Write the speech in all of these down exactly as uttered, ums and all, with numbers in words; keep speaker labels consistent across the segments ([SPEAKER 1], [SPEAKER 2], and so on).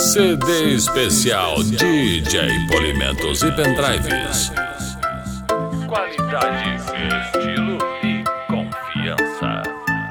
[SPEAKER 1] C D especial D J Polimentos e Pendrives. Qualidade, estilo e confiança.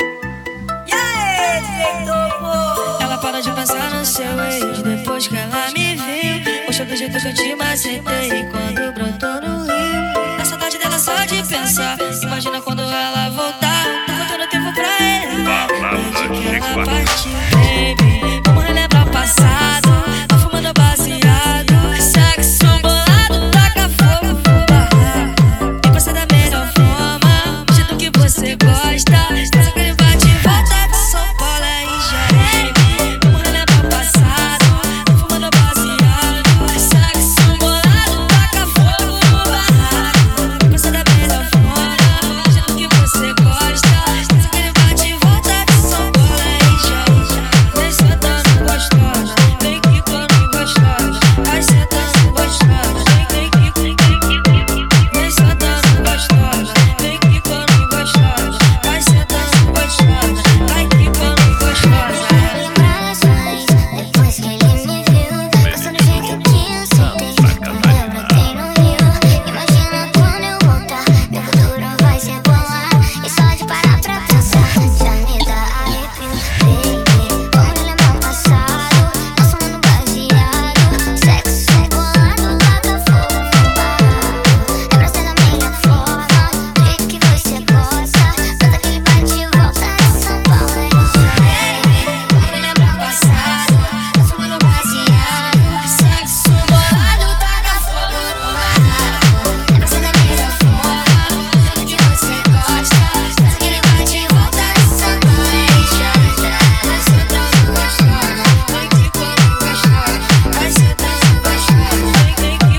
[SPEAKER 2] Ela para de pensar no seu ex depois que ela me viu. Poxa, do jeito que eu te macetei quando brotou no rio. Na saudade dela só de pensar, imagina quando ela voltar. Tô contando tempo pra ele, desde que ela partiu. Baby, vamos relembrar o passado, tô fumando baseado. Sexo bolado, taca fogo no barraco. E passa da melhor forma, do jeito que você gosta. Faz aquele bate e volta de São Paulo aí já é. Vamos relembrar o passado, tô fumando baseado. Sexo bolado, taca fogo no barraco. E passa da melhor forma, do jeito que você gosta. Faz aquele bate e volta de São Paulo aí já é. Vem sentando gostosa, vem quicando gostosa. Vai sentando gostosa, vem quicando. Vem sentando gostosa, vem quicando gostosa. Vai sentando gostosa, vai quicando gostosa.
[SPEAKER 3] Lembranças, depois que ele me viu, passando do jeito que eu sentei, quando eu brotei no rio. Imagina quando eu voltar, meu futuro vai ser boa. E só de parar pra pensar, já me dá arrepio. Baby, vamos relembrar o passado, nós fumando baseado. Sexo bolado, taca fogo no barraco. É pra ser da melhor forma, do jeito que você gosta. Faz aquele bate e volta de São Paulo aí já é.
[SPEAKER 2] Vamos relembrar o passado, nós fumando baseado. Sexo bolado, taca fogo no barraco.
[SPEAKER 3] É pra ser da melhor forma, do jeito que você gosta. Faz aquele bate e volta de São Paulo aí já é.
[SPEAKER 2] Vai sentando gostosa, vem quicando gostosa. Vai sentando gostosa, vem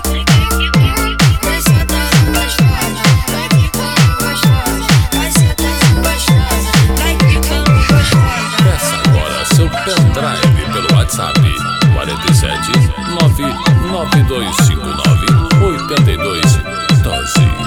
[SPEAKER 2] quicando. Vai sentando gostosa, vem quicando gostosa. Vai sentando gostosa, vai quicando gostosa.
[SPEAKER 1] Peça agora seu pendrive pelo WhatsApp quarenta e sete nove nove dois cinco nove oito dois um dois.